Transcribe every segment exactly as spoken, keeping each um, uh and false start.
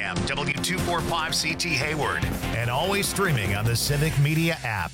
a.m. W two forty-five C T Hayward. And always streaming on the Civic Media app.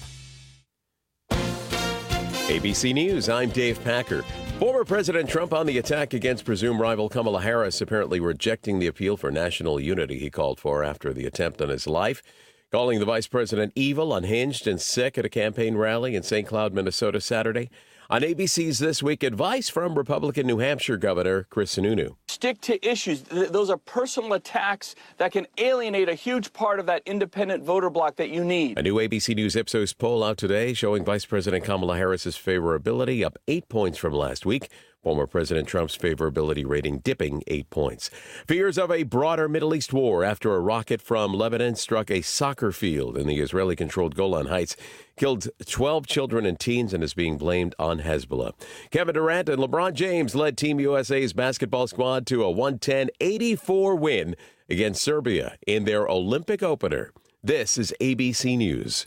A B C News, I'm Dave Packer. Former President Trump on the attack against presumed rival Kamala Harris, apparently rejecting the appeal for national unity he called for after the attempt on his life, calling the vice president evil, unhinged, and sick at a campaign rally in Saint Cloud, Minnesota Saturday. On A B C's This Week, advice from Republican New Hampshire Governor Chris Sununu. Stick to issues. Th- those are personal attacks that can alienate a huge part of that independent voter bloc that you need. A new A B C News Ipsos poll out today showing Vice President Kamala Harris's favorability up eight points from last week. Former President Trump's favorability rating dipping eight points. Fears of a broader Middle East war after a rocket from Lebanon struck a soccer field in the Israeli-controlled Golan Heights, killed twelve children and teens, and is being blamed on Hezbollah. Kevin Durant and LeBron James led Team U S A's basketball squad to a one ten eighty-four win against Serbia in their Olympic opener. This is A B C News.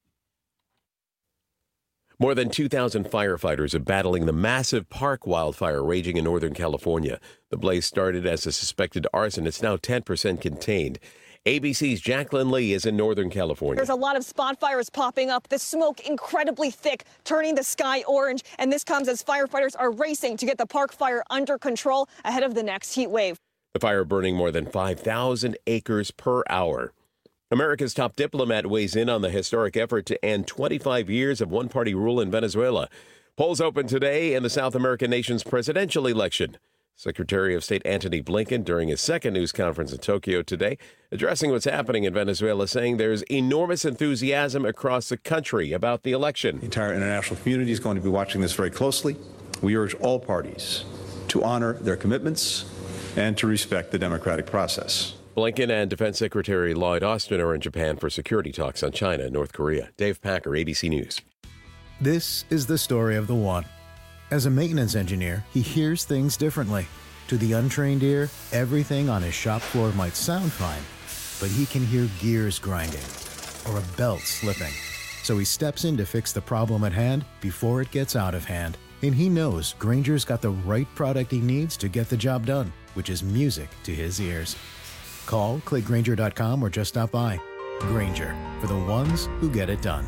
More than two thousand firefighters are battling the massive park wildfire raging in Northern California. The blaze started as a suspected arson. It's now ten percent contained. A B C's Jacqueline Lee is in Northern California. There's a lot of spot fires popping up, the smoke incredibly thick, turning the sky orange. And this comes as firefighters are racing to get the park fire under control ahead of the next heat wave. The fire burning more than five thousand acres per hour. America's top diplomat weighs in on the historic effort to end twenty-five years of one-party rule in Venezuela. Polls open today in the South American nation's presidential election. Secretary of State Antony Blinken, during his second news conference in Tokyo today, addressing what's happening in Venezuela, saying there's enormous enthusiasm across the country about the election. The entire international community is going to be watching this very closely. We urge all parties to honor their commitments and to respect the democratic process. Blinken and Defense Secretary Lloyd Austin are in Japan for security talks on China and North Korea. Dave Packer, A B C News. This is the story of the one. As a maintenance engineer, he hears things differently. To the untrained ear, everything on his shop floor might sound fine, but he can hear gears grinding or a belt slipping. So he steps in to fix the problem at hand before it gets out of hand. And he knows Grainger's got the right product he needs to get the job done, which is music to his ears. Call, click Grainger dot com, or just stop by. Grainger, for the ones who get it done.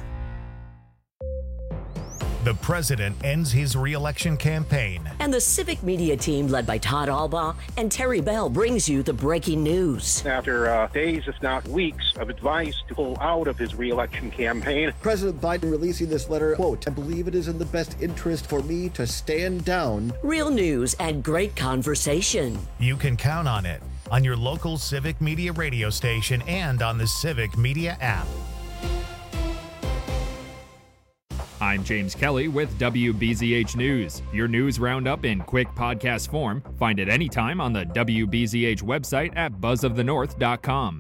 The president ends his re-election campaign. And the Civic Media team, led by Todd Albaugh and Terry Bell, brings you the breaking news. After uh, days, if not weeks, of advice to pull out of his re-election campaign. President Biden releasing this letter, quote, I believe it is in the best interest for me to stand down. Real news and great conversation. You can count on it on your local Civic Media radio station and on the Civic Media app. I'm James Kelly with W B Z H News. Your news roundup in quick podcast form. Find it anytime on the W B Z H website at buzz of the north dot com.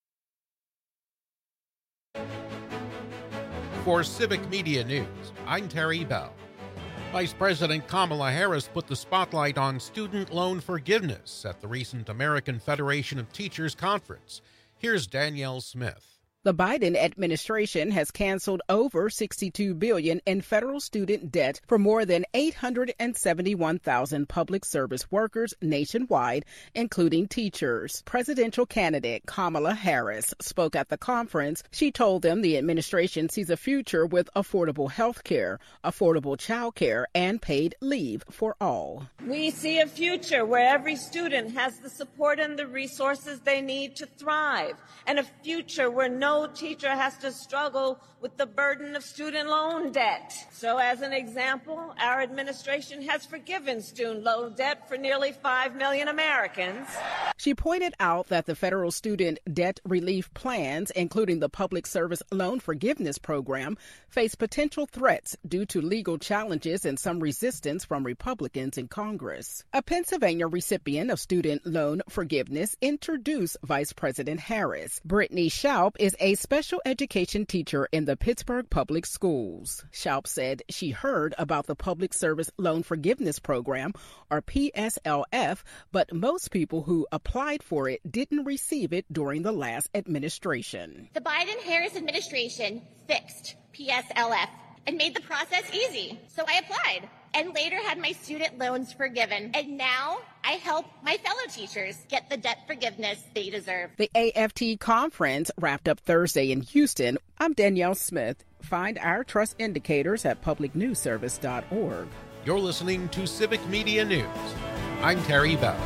For Civic Media News, I'm Terry Bell. Vice President Kamala Harris put the spotlight on student loan forgiveness at the recent American Federation of Teachers conference. Here's Danielle Smith. The Biden administration has canceled over sixty-two billion dollars in federal student debt for more than eight hundred seventy-one thousand public service workers nationwide, including teachers. Presidential candidate Kamala Harris spoke at the conference. She told them the administration sees a future with affordable health care, affordable child care, and paid leave for all. We see a future where every student has the support and the resources they need to thrive, and a future where no No teacher has to struggle with the burden of student loan debt. So as an example, our administration has forgiven student loan debt for nearly five million Americans. She pointed out that the federal student debt relief plans, including the Public Service Loan Forgiveness Program, face potential threats due to legal challenges and some resistance from Republicans in Congress. A Pennsylvania recipient of student loan forgiveness introduced Vice President Harris. Brittany Schaub is a special education teacher in the Pittsburgh Public Schools. Schaub said she heard about the Public Service Loan Forgiveness Program, or P S L F, but most people who applied for it didn't receive it during the last administration. The Biden-Harris administration fixed P S L F and made the process easy, so I applied. and later had my student loans forgiven. And now I help my fellow teachers get the debt forgiveness they deserve. The A F T conference wrapped up Thursday in Houston. I'm Danielle Smith. Find our trust indicators at public news service dot org. You're listening to Civic Media News. I'm Terry Bell.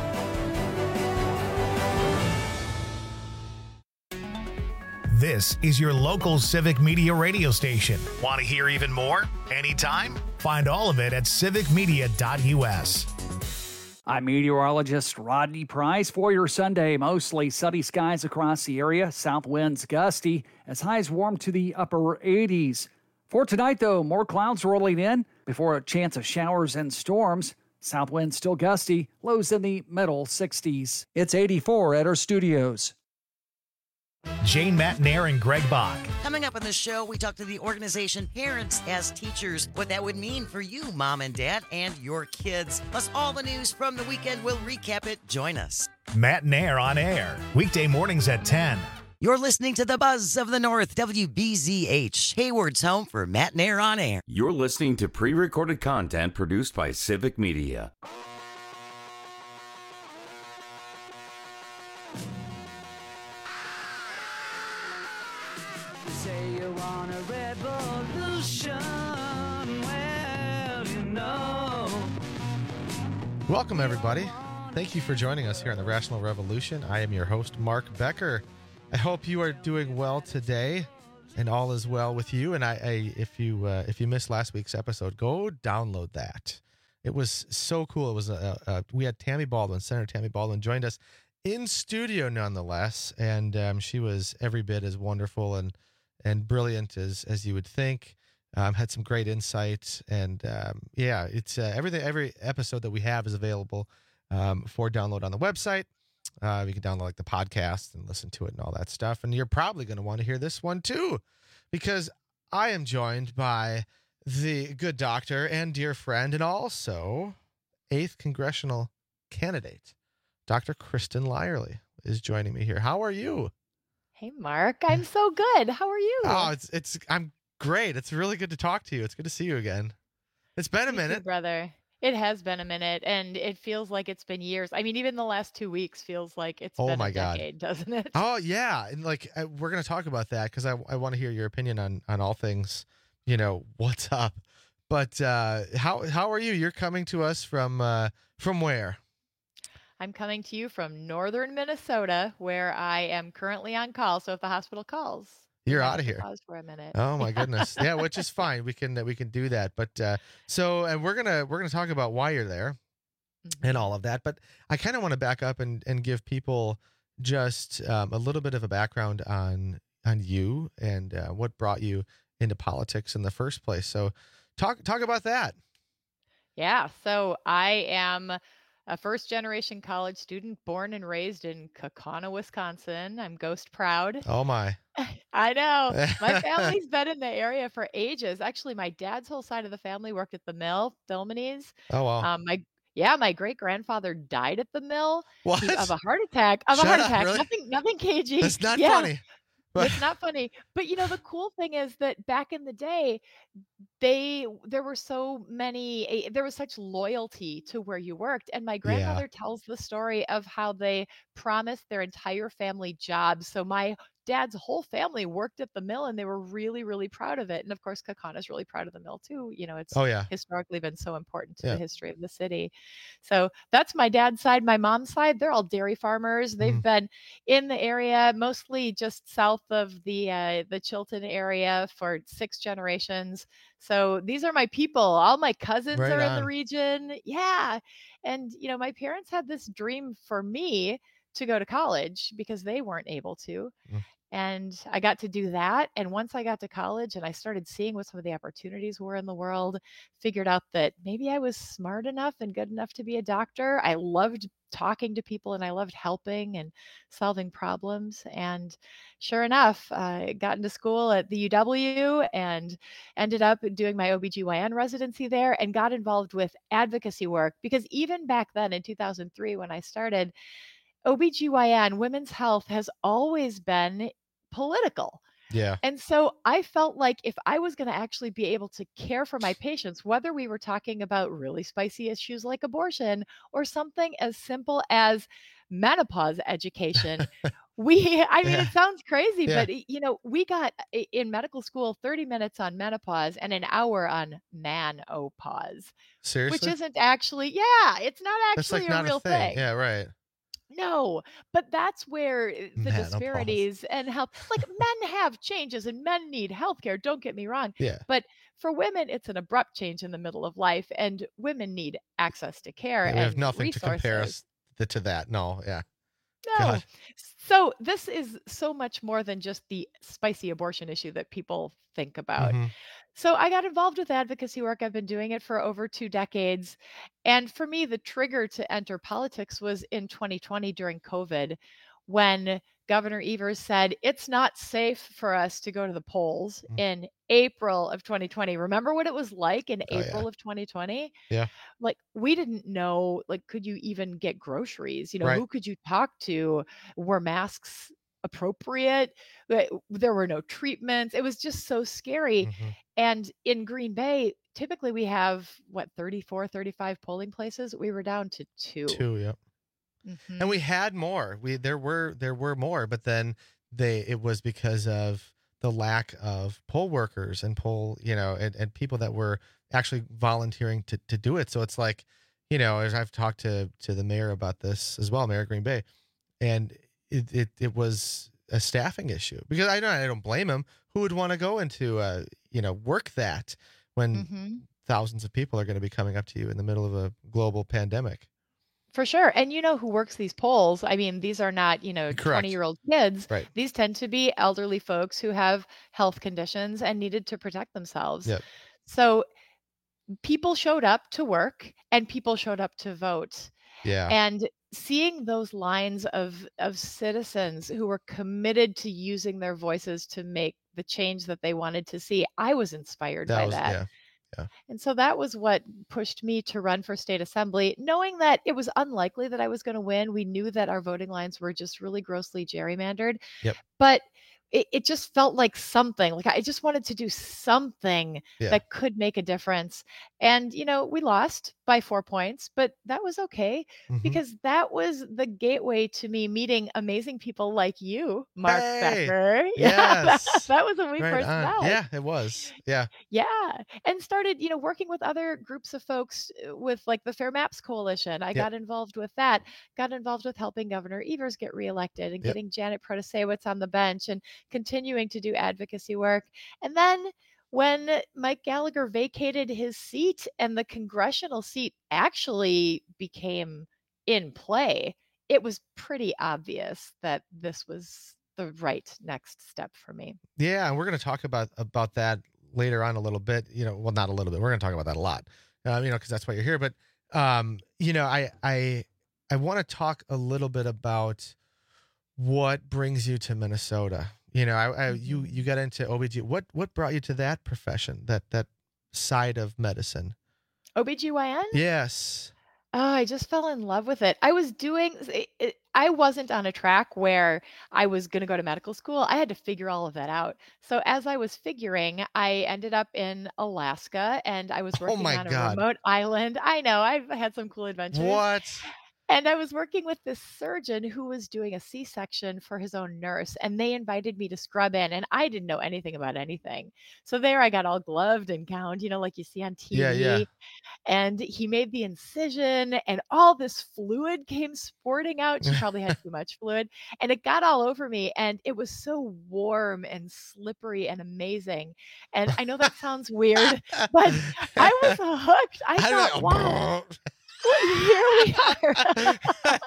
This is your local Civic Media radio station. Want to hear even more? Anytime? Find all of it at civic media dot u s. I'm meteorologist Rodney Price for your Sunday. Mostly sunny skies across the area. South winds gusty as highs warm to the upper eighties. For tonight, though, more clouds rolling in before a chance of showers and storms. South winds still gusty. Lows in the middle sixties. It's eighty-four at our studios. Jane Matnair and Greg Bach. Coming up on the show, we talk to the organization Parents as Teachers, what that would mean for you, mom and dad, and your kids. Plus, all the news from the weekend. We'll recap it. Join us. Matnair on air, weekday mornings at ten. You're listening to the Buzz of the North, W B Z H, Hayward's home for Matnair on air. You're listening to pre-recorded content produced by Civic Media. Say you want a revolution, well, you know. Welcome, everybody. Thank you for joining us here on the Rational Revolution. I am your host, Mark Becker. I hope you are doing well today, and all is well with you. And I, I if you uh, if you missed last week's episode, go download that. It was so cool. It was a, a we had Tammy Baldwin, Senator Tammy Baldwin, joined us in studio, nonetheless, and um, she was every bit as wonderful and and brilliant as as you would think. Um, had some great insight, and um, yeah, it's uh, everything. Every episode that we have is available um, for download on the website. Uh, you can download like the podcast and listen to it and all that stuff. And you're probably going to want to hear this one too, because I am joined by the good doctor and dear friend, and also eighth congressional candidate, Doctor Kristen Lyerly, is joining me here. How are you? Hey, Mark. I'm so good. How are you? Oh, it's it's I'm great. It's really good to talk to you. It's good to see you again. It's been a You minute, too, brother. It has been a minute, and it feels like it's been years. I mean, even the last two weeks feels like it's Oh been my a God. decade, doesn't it? Oh yeah, and like I, we're gonna talk about that because I I want to hear your opinion on on all things. You know what's up, but uh, how how are you? You're coming to us from uh, from where? I'm coming to you from northern Minnesota, where I am currently on call. So if the hospital calls, You're I out have of to here. Pause for a minute. Oh my goodness, yeah, which is fine. We can we can do that. But uh, so and we're gonna we're gonna talk about why you're there and all of that. But I kind of want to back up and and give people just um, a little bit of a background on on you and uh, what brought you into politics in the first place. So talk talk about that. Yeah. So I am a first generation college student born and raised in Kaukauna, Wisconsin. I'm ghost proud. Oh my. I know. My family's been in the area for ages. Actually, my dad's whole side of the family worked at the mill, Philmonese. Oh wow. Um, my yeah, my great grandfather died at the mill What? he- of a heart attack. Of Shut a heart up, attack. really? Nothing, nothing cagey. That's not Yeah. funny. But It's not funny. But you know, the cool thing is that back in the day, they there were so many eh, there was such loyalty to where you worked. And my yeah. grandmother tells the story of how they promised their entire family jobs. So my dad's whole family worked at the mill, and they were really, really proud of it. And of course, Kaukauna is really proud of the mill too. You know, it's Oh yeah. historically been so important to Yeah. the history of the city. So that's my dad's side. My mom's side, they're all dairy farmers. They've Mhm. been in the area, mostly just south of the uh, the Chilton area for six generations. So these are my people. All my cousins Right are in the on. region. Yeah. And you know, my parents had this dream for me to go to college because they weren't able to. Mm. And I got to do that. And once I got to college and I started seeing what some of the opportunities were in the world, figured out that maybe I was smart enough and good enough to be a doctor. I loved talking to people, and I loved helping and solving problems. And sure enough, I got into school at the U W and ended up doing my O B G Y N residency there and got involved with advocacy work, because even back then in two thousand three, when I started, O B G Y N, women's health, has always been political. Yeah. And so I felt like if I was going to actually be able to care for my patients, whether we were talking about really spicy issues like abortion or something as simple as menopause education, we, I mean, Yeah. it sounds crazy, Yeah. but y- you know, we got i- in medical school thirty minutes on menopause and an hour on manopause, which Seriously? isn't actually, yeah, it's not That's actually like a not a real thing. thing. Yeah, right. No, but that's where uh, the Menopause. disparities and health, like men have changes and men need healthcare, don't get me wrong. Yeah. But for women, it's an abrupt change in the middle of life, and women need access to care Yeah, we have and nothing to compare resources. us th- to that. No, yeah. No. God. So this is so much more than just the spicy abortion issue that people think about. Mhm. So I got involved with advocacy work. I've been doing it for over two decades. And for me, the trigger to enter politics was in twenty twenty during COVID, when Governor Evers said it's not safe for us to go to the polls Mm. in April of twenty twenty. Remember what it was like in Oh, yeah. April of twenty twenty? Yeah. Like, we didn't know, like, could you even get groceries? You know, Right. who could you talk to? Were masks appropriate? Like, there were no treatments. It was just so scary. Mhm. And in Green Bay, typically we have what, thirty-four, thirty-five polling places. We were down to two. Two, yep. Mhm. And we had more. We there were there were more, but then they it was because of the lack of poll workers and poll, you know, and, and people that were actually volunteering to, to do it. So it's like, you know, as I've talked to to the mayor about this as well, Mayor of Green Bay, and it it, it was a staffing issue, because I don't I don't blame him. Who would want to go into uh you know work that when Mhm. thousands of people are going to be coming up to you in the middle of a global pandemic? For sure. And you know who works these polls? I mean, these are not, you know, Correct. twenty-year-old kids. Right. These tend to be elderly folks who have health conditions and needed to protect themselves. Yep. So people showed up to work and people showed up to vote. Yeah. And seeing those lines of of citizens who were committed to using their voices to make the change that they wanted to see, I was inspired That by was that. yeah. Yeah. And so that was what pushed me to run for state assembly, knowing that it was unlikely that I was going to win. We knew that our voting lines were just really grossly gerrymandered. Yep. But it, it just felt like something, like I just wanted to do something Yeah. that could make a difference. And, you know, we lost by four points, but that was okay, Mhm. because that was the gateway to me meeting amazing people like you, Mark Hey! Becker. Yeah, that, Yes. that was when we Right first on. met. Yeah, it was. Yeah. Yeah. And started, you know, working with other groups of folks uh, with like the Fair Maps Coalition. I Yep. got involved with that, got involved with helping Governor Evers get reelected and Yep. getting Janet Protasewicz on the bench and continuing to do advocacy work. And then when Mike Gallagher vacated his seat and the congressional seat actually became in play, it was pretty obvious that this was the right next step for me. Yeah, and we're going to talk about about that later on a little bit. You know, well, not a little bit. We're going to talk about that a lot. Um, you know, because that's why you're here. But um, you know, I I I want to talk a little bit about what brings you to Minnesota. You know, I, I you Mhm. you got into O B G. What what brought you to that profession? That that side of medicine? O B G Y N? Yes. Oh, I just fell in love with it. I was doing, it, it, I wasn't on a track where I was going to go to medical school. I had to figure all of that out. So as I was figuring, I ended up in Alaska and I was Oh working my on a God. remote island. I know, I've had some cool adventures. What? And I was working with this surgeon who was doing a C-section for his own nurse, and they invited me to scrub in, and I didn't know anything about anything. So there I got all gloved and gowned, you know, like you see on T V. Yeah, yeah. And he made the incision, and all this fluid came sporting out. She probably had too much fluid, and it got all over me. And it was so warm and slippery and amazing. And I know that sounds weird, but I was hooked. I How thought, did wow. Here we are.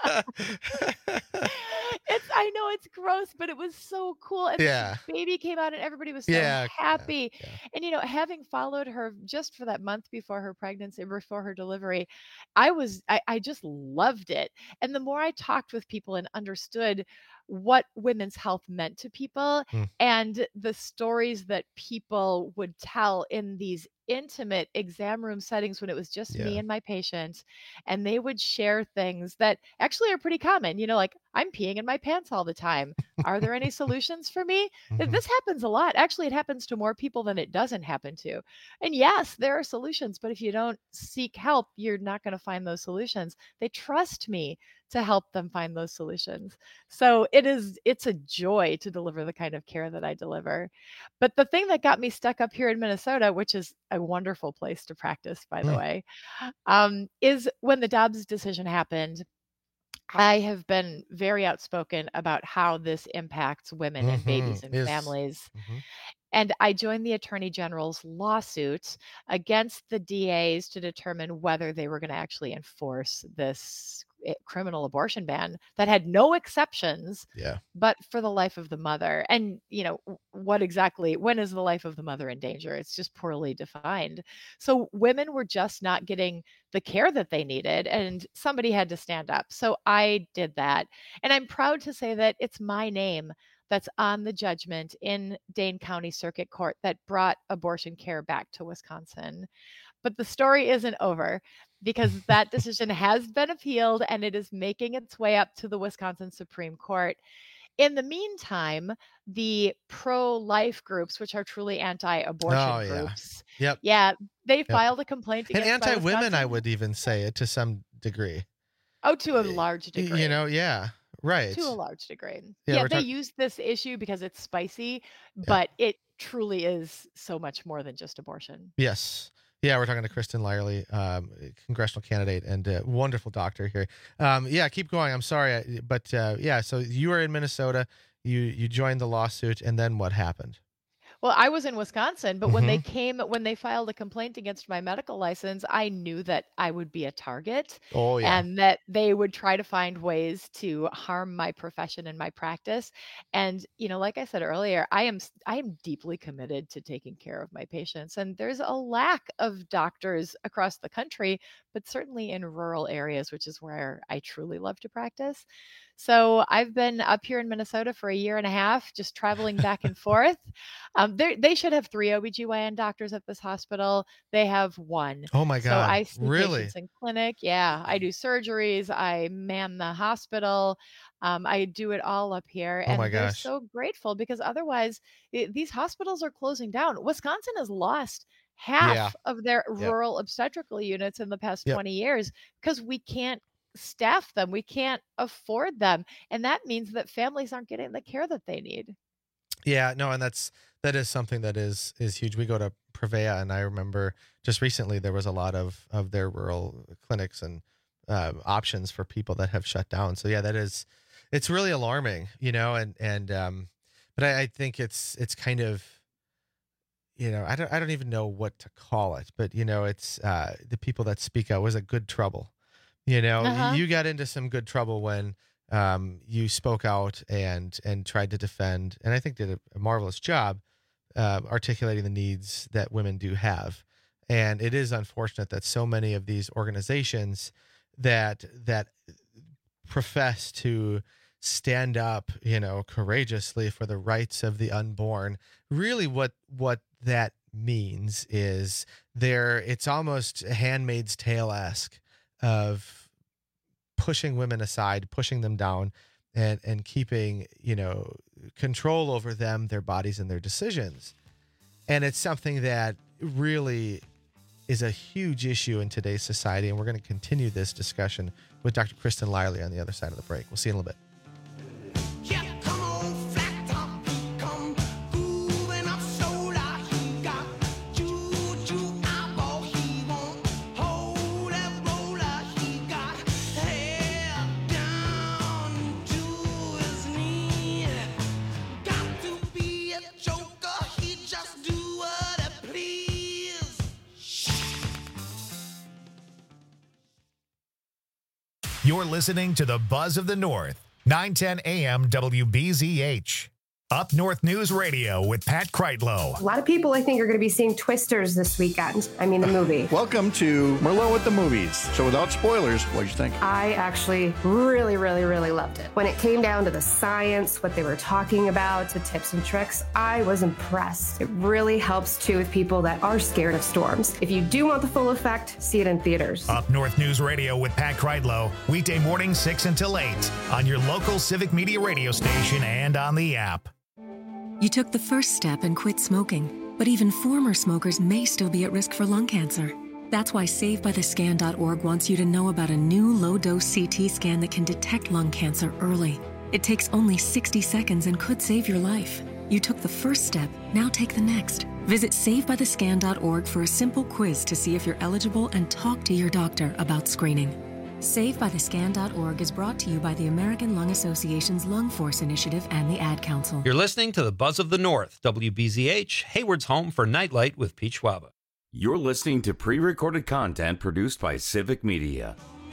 It's, I know it's gross, but it was so cool. And Yeah. the baby came out and everybody was so Yeah, yeah, happy. And, you know, having followed her just for that month before her pregnancy, before her delivery, I was, I, I just loved it. And the more I talked with people and understood what women's health meant to people Mm. and the stories that people would tell in these intimate exam room settings when it was just me Yeah. and my patient, and they would share things that actually are pretty common. You know, like, I'm peeing in my pants all the time. Are there any solutions for me? Th- Mhm. This happens a lot. Actually, it happens to more people than it doesn't happen to. And yes, there are solutions, but if you don't seek help, you're not going to find those solutions. They trust me to help them find those solutions. So it is it's a joy to deliver the kind of care that I deliver. But the thing that got me stuck up here in Minnesota, which is a wonderful place to practice, by the Mm. way, um, is when the Dobbs decision happened. I have been very outspoken about how this impacts women and babies Mhm. and Yes. families. Mhm. And I joined the Attorney General's lawsuit against the D As to determine whether they were going to actually enforce this eh, criminal abortion ban that had no exceptions, Yeah. but for the life of the mother. And, you know, w- what exactly, when is the life of the mother in danger? It's just poorly defined. So women were just not getting the care that they needed, and somebody had to stand up. So I did that. And I'm proud to say that it's my name that's on the judgment in Dane County Circuit Court that brought abortion care back to Wisconsin. But the story isn't over, because that decision has been appealed and it is making its way up to the Wisconsin Supreme Court. In the meantime, the pro-life groups, which are truly anti-abortion Oh, yeah. groups, Yep. yeah, they Yep. filed a complaint And against my anti-women, I Wisconsin- would even say it to some degree. Oh, to a large Y- degree. You know, yeah, right. To a large degree. Yeah, Yeah, we're they talk- use this issue because it's spicy, but it truly is so much more than just abortion. Yes. Yeah, we're talking to Kristen Lyerly, um, congressional candidate and a wonderful doctor here. Um, yeah, keep going. I'm sorry, I- but uh, yeah. So you were in Minnesota. You you joined the lawsuit, and then what happened? Well, I was in Wisconsin, but when they Mhm. came, when they filed a complaint against my medical license, I knew that I would be a target Oh yeah. and that they would try to find ways to harm my profession and my practice. And, you know, like I said earlier, I am s- I am deeply committed to taking care of my patients. And there's a lack of doctors across the country, but certainly in rural areas, which is where I truly love to practice. So I've been up here in Minnesota for a year and a half, just traveling back and forth. Um, they they should have three O B G Y N doctors at this hospital. They have one. Oh my So God. I see Really? patients in clinic. Yeah, I do surgeries. I man the hospital. Um, I do it all up here, Oh and my they're gosh. so grateful because otherwise i- these hospitals are closing down. Wisconsin has lost half Yeah. of their Yep. rural obstetrical units in the past Yep. twenty years because we can't staff them. We can't afford them. And that means that families aren't getting the care that they need. Yeah, no, and that's that is something that is is huge. We go to Prevea, and I remember just recently there was a lot of of their rural clinics and uh, options for people that have shut down. So yeah, that is it's really alarming, you know, and and um, but I, I think it's it's kind of you know I don't I don't even know what to call it, but you know it's uh, the people that speak out was a good trouble. You know, Uh-huh. you got into some good trouble when um, you spoke out and and tried to defend, and I think did a, a marvelous job uh, articulating the needs that women do have. And it is unfortunate that so many of these organizations that that profess to stand up, you know, courageously for the rights of the unborn, really what what that means is there it's almost Handmaid's Tale-esque of pushing women aside, pushing them down, and and keeping, you know, control over them, their bodies, and their decisions. And it's something that really is a huge issue in today's society, and we're going to continue this discussion with Doctor Kristen Lyerly on the other side of the break. We'll see you in a little bit. You're listening to the Buzz of the North, nine ten A M W B Z H. Up North News Radio with Pat Kreitlow. A lot of people, I think, are going to be seeing Twisters this weekend. I mean, the movie. Welcome to Merlot with the Movies. So without spoilers, what do you think? I actually really, really, really loved it. When it came down to the science, what they were talking about, the tips and tricks, I was impressed. It really helps, too, with people that are scared of storms. If you do want the full effect, see it in theaters. Up North News Radio with Pat Kreitlow, weekday morning six until eight on your local Civic Media radio station and on the app. You took the first step and quit smoking, but even former smokers may still be at risk for lung cancer. That's why save by the scan dot org wants you to know about a new low-dose C T scan that can detect lung cancer early. It takes only sixty seconds and could save your life. You took the first step, now take the next. Visit save by the scan dot org for a simple quiz to see if you're eligible and talk to your doctor about screening. save by the scan dot org is brought to you by the American Lung Association's Lung Force Initiative and the Ad Council. You're listening to the Buzz of the North, W B Z H, Hayward's home for Nightlight with Pete Schwaba. You're listening to pre-recorded content produced by Civic Media.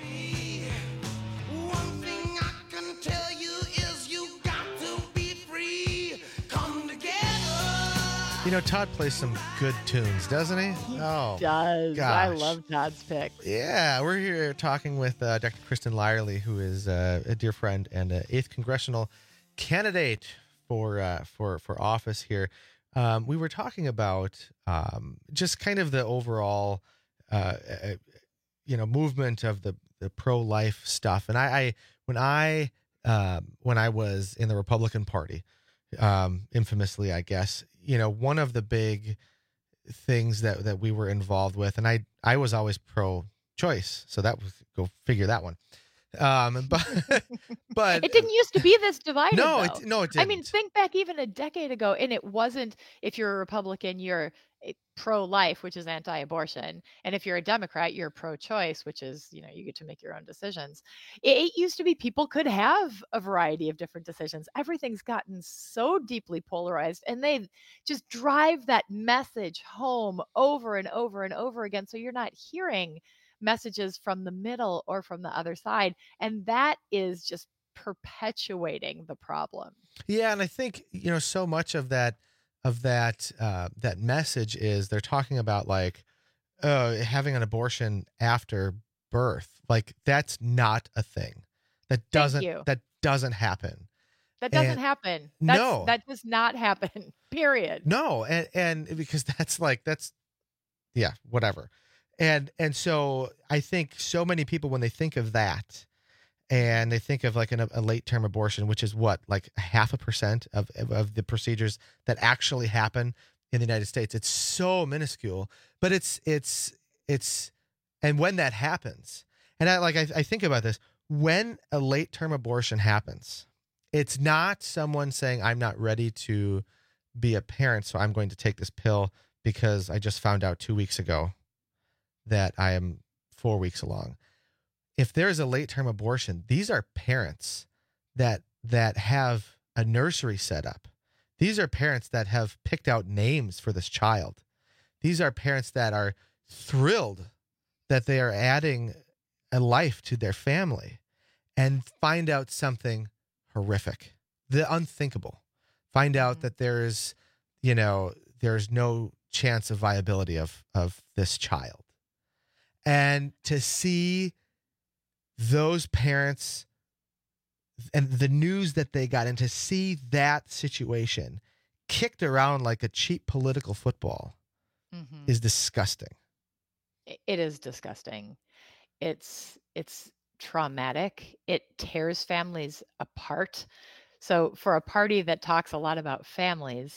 You know, Todd plays some good tunes, doesn't he? He oh, does. gosh. I love Todd's picks. Yeah, we're here talking with uh, Doctor Kristen Lyerly, who is uh, a dear friend and an eighth congressional candidate for uh, for for office here. Um, we were talking about um, just kind of the overall, uh, uh, you know, movement of the the pro-life stuff. And I, I when I um, when I was in the Republican Party, um, infamously, I guess. You know, one of the big things that, that we were involved with, and I, I was always pro-choice, so that was, go figure that one. Um, but, but it didn't used to be this divided. No, though. it, no, it didn't. I mean, think back even a decade ago, and it wasn't. If you're a Republican, you're pro-life, which is anti-abortion, and if you're a Democrat, you're pro-choice, which is, you know, you get to make your own decisions. It, it used to be people could have a variety of different decisions. Everything's gotten so deeply polarized, and they just drive that message home over and over and over again. So you're not hearing messages from the middle or from the other side, and that is just perpetuating the problem. Yeah, and I think, you know, so much of that of that uh, that message is they're talking about like uh, having an abortion after birth. Like that's not a thing. That doesn't that doesn't happen. That doesn't and happen. That's, no, that does not happen. Period. No, and and because that's like that's yeah, whatever. And and so I think so many people, when they think of that, and they think of like an, a late term abortion, which is what, like half a percent of, of of the procedures that actually happen in the United States. It's so minuscule, but it's it's it's and when that happens, and I like I, I think about this, when a late term abortion happens, it's not someone saying, I'm not ready to be a parent, so I'm going to take this pill because I just found out two weeks ago that I am four weeks along. If there is a late term abortion, these are parents that that have a nursery set up. These are parents that have picked out names for this child. These are parents that are thrilled that they are adding a life to their family, and find out something horrific, the unthinkable. Find out that there's, you know, there's no chance of viability of of this child. And to see those parents and the news that they got, and to see that situation kicked around like a cheap political football mm-hmm. is disgusting. It is disgusting. It's it's traumatic. It tears families apart. So for a party that talks a lot about families,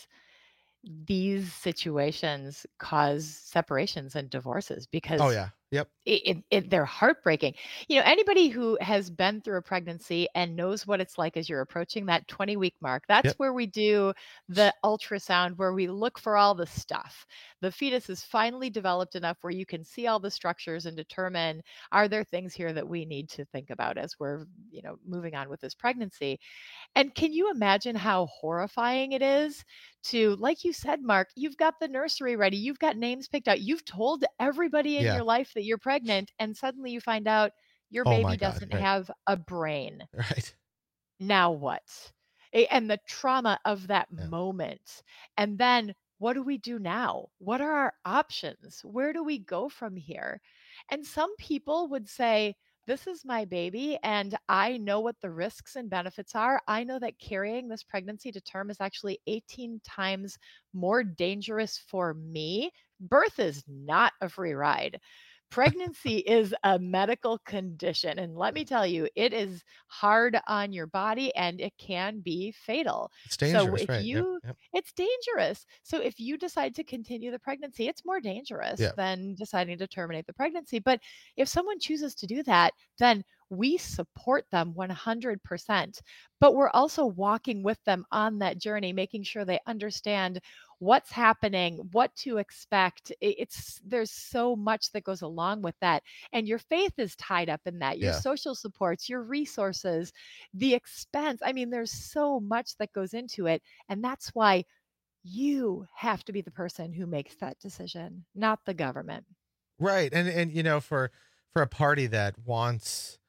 these situations cause separations and divorces because oh yeah yep it, it, it, they're heartbreaking. You know, anybody who has been through a pregnancy and knows what it's like as you're approaching that twenty week mark, that's yep. where we do the ultrasound, where we look for all the stuff. The fetus is finally developed enough where you can see all the structures and determine, are there things here that we need to think about as we're, you know, moving on with this pregnancy? And can you imagine how horrifying it is to, like you said, Mark, you've got the nursery ready, you've got names picked out, you've told everybody in yeah. your life that you're pregnant, and suddenly you find out your oh baby God, doesn't right. have a brain. Right. Now what? A- and the trauma of that moment. And then what do we do now? What are our options? Where do we go from here? And some people would say, this is my baby, and I know what the risks and benefits are. I know that carrying this pregnancy to term is actually eighteen times more dangerous for me. Birth is not a free ride. Pregnancy is a medical condition. And let me tell you, it is hard on your body and it can be fatal. It's So dangerous, if right? Yep, you, yep. it's dangerous. So if you decide to continue the pregnancy, it's more dangerous Yeah. than deciding to terminate the pregnancy. But if someone chooses to do that, then we support them one hundred percent. But we're also walking with them on that journey, making sure they understand what's happening, what to expect. I- It's there's so much that goes along with that. And your faith is tied up in that. Your Yeah. social supports, your resources, the expense. I mean, there's so much that goes into it. And that's why you have to be the person who makes that decision, not the government. Right. And and you know, for for a party that wants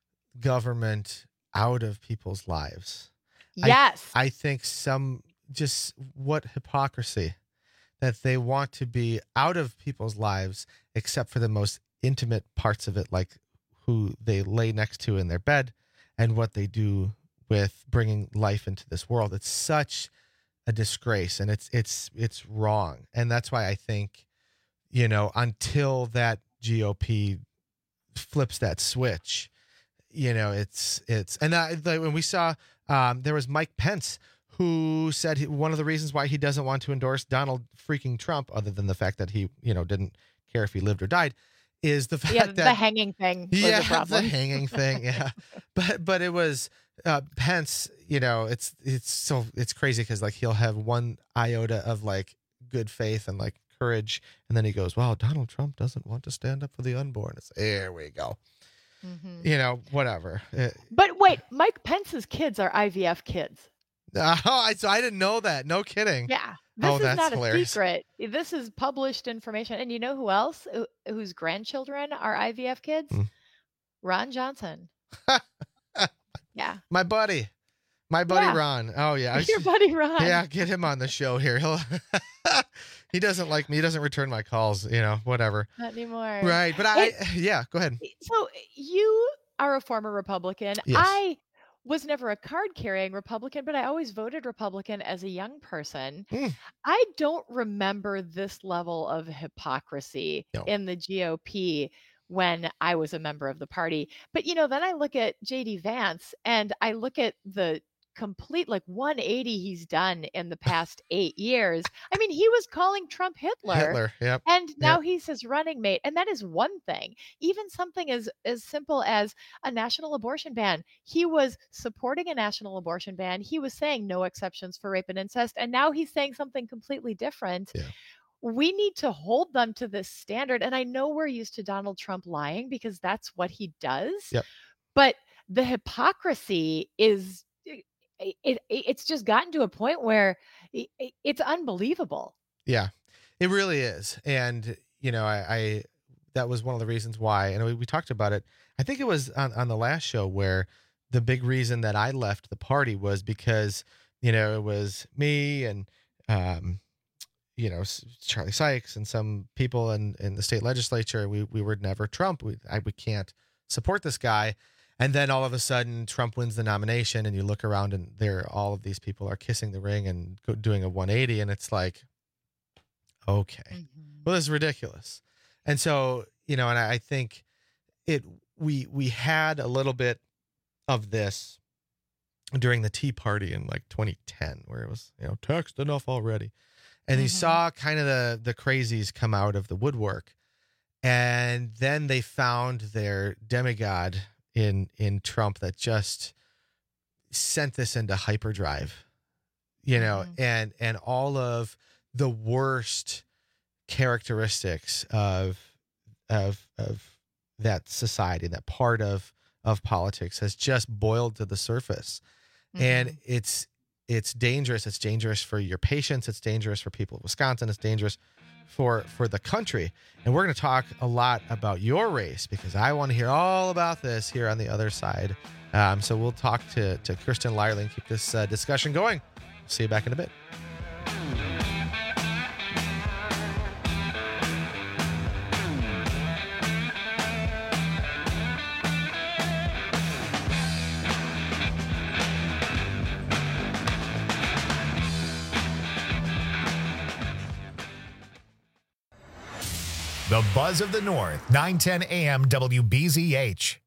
government out of people's lives. I- Yes. I, think some just what hypocrisy that they want to be out of people's lives except for the most intimate parts of it, like who they lay next to in their bed and what they do with bringing life into this world. It's such a disgrace, and it's it's it's wrong. And that's why I think, you know, until that G O P flips that switch, you know, it's it's and I, like when we saw um, there was Mike Pence who said he, one of the reasons why he doesn't want to endorse Donald freaking Trump, other than the fact that he, you know, didn't care if he lived or died, is the fact Yeah, that the hanging thing was yeah, a problem. the hanging thing, yeah. But but it was uh, Pence. You know, it's it's so it's crazy because like he'll have one iota of like good faith and like courage, and then he goes, "Well, Donald Trump doesn't want to stand up for the unborn." It's there we go. Mhm. You know, whatever. Uh, But wait, Mike Pence's kids are I V F kids. oh, I so I didn't know that. No kidding. Yeah. This Oh, is that's not hilarious. a secret. This is published information. And you know who else who, whose grandchildren are I V F kids? Hmm. Ron Johnson. Yeah. My buddy, my buddy Yeah. Ron. Oh yeah, I Your should- buddy Ron. Yeah, get him on the show here. He'll. He doesn't like me. He doesn't return my calls. You know, whatever. Not anymore. Right, but I. Hey, Yeah, go ahead. so you are a former Republican. Yes. I was never a card carrying Republican, but I always voted Republican as a young person. Hmm. I don't remember this level of hypocrisy No. in the G O P when I was a member of the party. But, you know, then I look at J D Vance and I look at the complete like one eighty he's done in the past eight years. I mean, he was calling Trump Hitler. Hitler. Yep. And now Yep. he's his running mate. And that is one thing. Even something as, as simple as a national abortion ban. He was supporting a national abortion ban. He was saying no exceptions for rape and incest. And now he's saying something completely different. Yeah. We need to hold them to this standard. And I know we're used to Donald Trump lying because that's what he does. Yep. But the hypocrisy is it, it it's just gotten to a point where it, it's unbelievable. Yeah, it really is. And, you know, I, I that was one of the reasons why, and we, we talked about it. I think it was on, on the last show where the big reason that I left the party was because, you know, it was me and, um, you know, S- Charlie Sykes and some people in, in the state legislature. We, we were never Trump. We, I, we can't support this guy. And then all of a sudden Trump wins the nomination and you look around and there, all of these people are kissing the ring and go, doing a one eighty. And it's like, okay, well, this is ridiculous. And so, you know, and I, I think it, we, we had a little bit of this during the Tea Party in like twenty ten, where it was, you know, taxed enough already. And you Mhm. saw kind of the, the crazies come out of the woodwork. And then they found their demigod in, in Trump that just sent this into hyperdrive, you know, Mhm. and, and all of the worst characteristics of, of, of that society, that part of, of politics has just boiled to the surface. And it's, it's dangerous. It's dangerous for your patients. It's dangerous for people of Wisconsin. It's dangerous for, for the country. And we're going to talk a lot about your race because I want to hear all about this here on the other side. Um, so we'll talk to, to Kirsten Lyerly and keep this uh, discussion going. See you back in a bit. The Buzz of the North, nine ten A M W B Z H.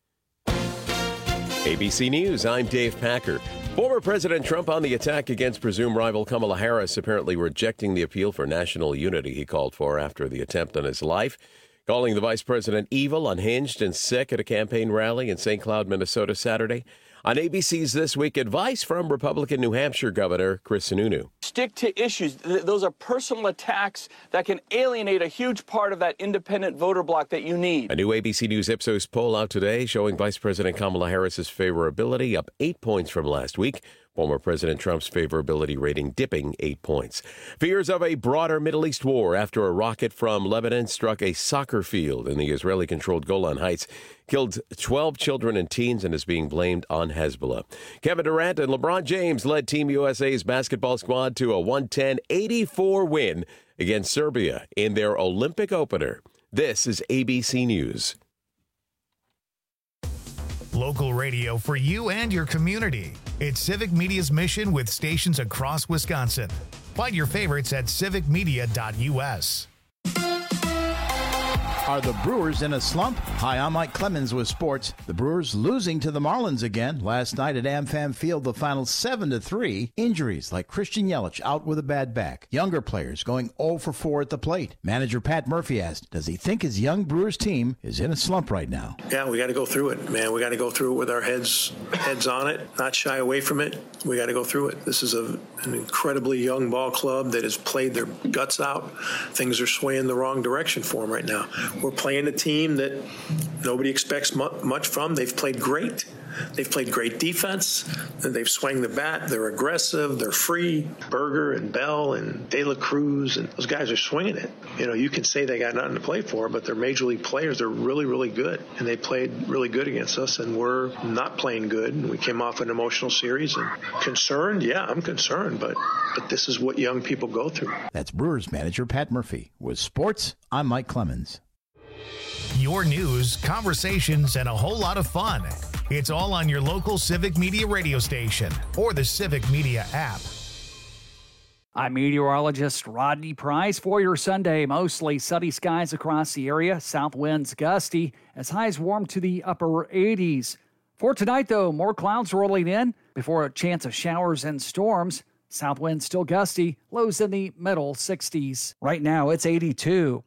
A B C News, I'm Dave Packer. Former President Trump on the attack against presumed rival Kamala Harris, apparently rejecting the appeal for national unity he called for after the attempt on his life, calling the vice president evil, unhinged, and sick at a campaign rally in Saint Cloud, Minnesota Saturday. On A B C's This Week, advice from Republican New Hampshire Governor Chris Sununu. Stick to issues. Th- those are personal attacks that can alienate a huge part of that independent voter bloc that you need. A new A B C News Ipsos poll out today showing Vice President Kamala Harris's favorability up eight points from last week. Former President Trump's favorability rating dipping eight points. Fears of a broader Middle East war after a rocket from Lebanon struck a soccer field in the Israeli-controlled Golan Heights, killed twelve children and teens, and is being blamed on Hezbollah. Kevin Durant and LeBron James led Team U S A's basketball squad to a one ten eighty-four win against Serbia in their Olympic opener. This is A B C News. Local radio for you and your community. It's Civic Media's mission with stations across Wisconsin. Find your favorites at civic media dot U S. Are the Brewers in a slump? Hi, I'm Mike Clemens with sports. The Brewers losing to the Marlins again. Last night at AmFam Field, the final seven to three. Injuries like Christian Yelich out with a bad back. Younger players going oh for four at the plate. Manager Pat Murphy asked, does he think his young Brewers team is in a slump right now? Yeah, we got to go through it, man. We got to go through it with our heads heads on it, not shy away from it. We got to go through it. This is a, an incredibly young ball club that has played their guts out. Things are swaying the wrong direction for them right now. We're playing a team that nobody expects much from. They've played great. They've played great defense. They've swung the bat. They're aggressive. They're free. Berger and Bell and De La Cruz, and those guys are swinging it. You know, you can say they got nothing to play for, but they're major league players. They're really, really good, and they played really good against us, and we're not playing good. And we came off an emotional series. And concerned? Yeah, I'm concerned, but but this is what young people go through. That's Brewers manager Pat Murphy. With sports, I'm Mike Clemens. Your news, conversations, and a whole lot of fun. It's all on your local Civic Media radio station or the Civic Media app. I'm meteorologist Rodney Price for your Sunday. Mostly sunny skies across the area. South winds gusty as highs warm to the upper eighties. For tonight, though, more clouds rolling in before a chance of showers and storms. South winds still gusty. Lows in the middle sixties. Right now, it's eighty-two.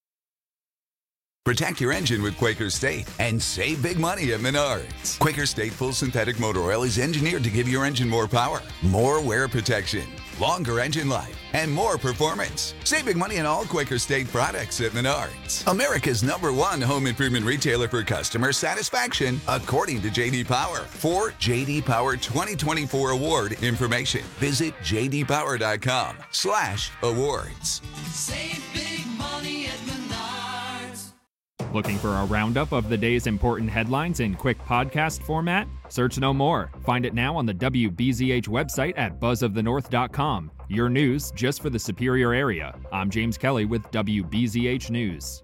Protect your engine with Quaker State and save big money at Menards. Quaker State Full Synthetic Motor Oil is engineered to give your engine more power, more wear protection, longer engine life, and more performance. Save big money on all Quaker State products at Menards. America's number one home improvement retailer for customer satisfaction, according to J D Power. For J D Power twenty twenty-four award information, visit j d power dot com slash awards. Save big money at Menards. Looking for a roundup of the day's important headlines in quick podcast format? Search no more. Find it now on the W B Z H website at buzz of the north dot com. Your news just for the Superior area. I'm James Kelly with W B Z H News.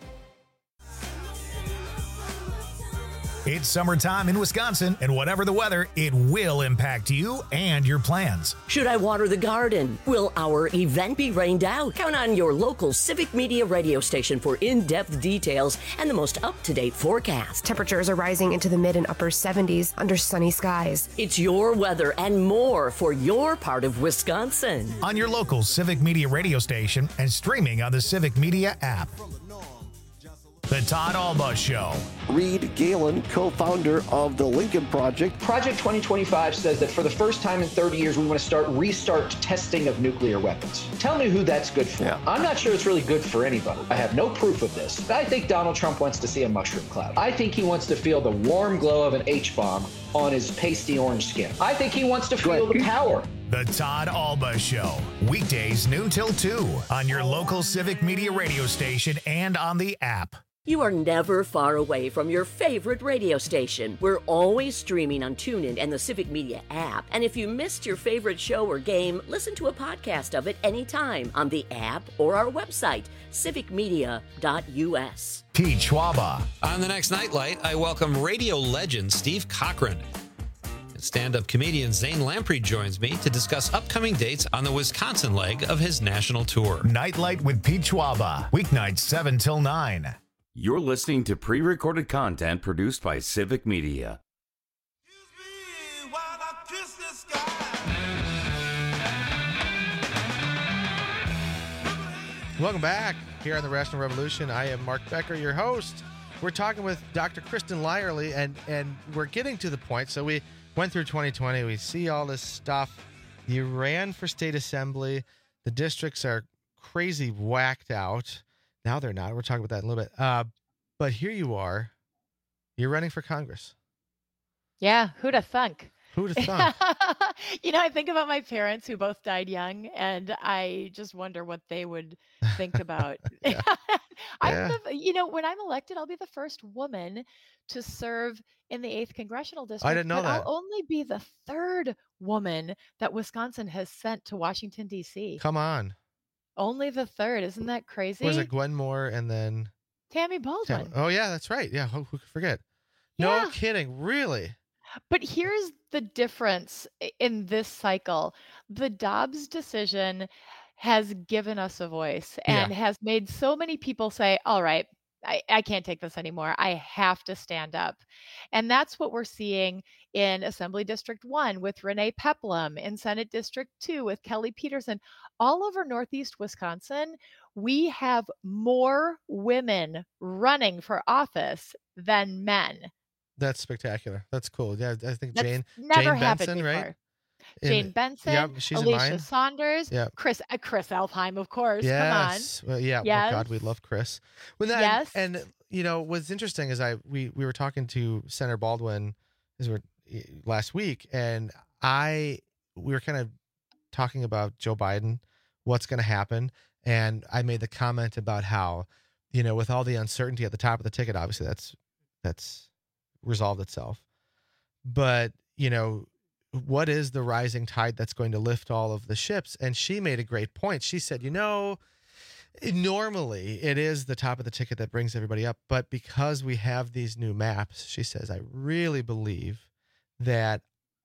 It's summertime in Wisconsin, and whatever the weather, it will impact you and your plans. Should I water the garden? Will our event be rained out? Count on your local Civic Media radio station for in-depth details and the most up-to-date forecast. Temperatures are rising into the mid and upper seventies under sunny skies. It's your weather and more for your part of Wisconsin. On your local Civic Media radio station and streaming on the Civic Media app. The Todd Alba Show. Reed Galen, co-founder of the Lincoln Project. Project twenty twenty-five says that for the first time in thirty years, we want to start restart testing of nuclear weapons. Tell me who that's good for. Yeah. I'm not sure it's really good for anybody. I have no proof of this. I think Donald Trump wants to see a mushroom cloud. I think he wants to feel the warm glow of an H-bomb on his pasty orange skin. I think he wants to feel the power. The Todd Alba Show, weekdays noon till two on your local Civic Media radio station and on the app. You are never far away from your favorite radio station. We're always streaming on TuneIn and the Civic Media app. And if you missed your favorite show or game, listen to a podcast of it anytime on the app or our website, civic media dot u s. Pete Schwaba. On the next Nightlight, I welcome radio legend Steve Cochran. Stand-up comedian Zane Lamprey joins me to discuss upcoming dates on the Wisconsin leg of his national tour. Nightlight with Pete Schwaba, weeknights seven till nine. You're listening to pre-recorded content produced by Civic Media. Welcome back here on the Rational Revolution. I am Mark Becker, your host. We're talking with Doctor Kristen Lyerly, and, and we're getting to the point. So we went through twenty twenty. We see all this stuff. You ran for state assembly. The districts are crazy whacked out. Now they're not. We're talking about that in a little bit. Uh, but here you are. You're running for Congress. Yeah, who'da thunk? Who'da thunk? You know, I think about my parents who both died young, and I just wonder what they would think about. Yeah. I'm Yeah. the, you know, when I'm elected, I'll be the first woman to serve in the eighth congressional district. I didn't know but that. I'll only be the third woman that Wisconsin has sent to Washington, D C. Come on. Only the third. Isn't that crazy? Was it Gwen Moore and then... Tammy Baldwin. Tam- oh, yeah, that's right. Yeah, who, who could forget? No Yeah. kidding. Really? But here's the difference i- in this cycle. The Dobbs decision has given us a voice and Yeah. has made so many people say, all right, I, I can't take this anymore. I have to stand up. And that's what we're seeing in Assembly District one with Renee Peplum, in Senate District two with Kelly Peterson. All over Northeast Wisconsin, we have more women running for office than men. That's spectacular. That's cool. Yeah, I think That's Jane never Jane happened Benson, before. right? Jane In- Benson, Yep, she's in Alicia mine. Saunders, Yep. Chris uh, Chris Elfheim, of course. Yes. Come on. Well, yeah. Yes. Oh God, we love Chris. Well, that, Yes. And you know what's interesting is I we we were talking to Senator Baldwin as we were last week, and I we were kind of talking about Joe Biden, what's going to happen, and I made the comment about how, you know, with all the uncertainty at the top of the ticket, obviously that's that's resolved itself, but you know, what is the rising tide that's going to lift all of the ships? And she made a great point. She said, you know, normally it is the top of the ticket that brings everybody up, but because we have these new maps, she says, I really believe that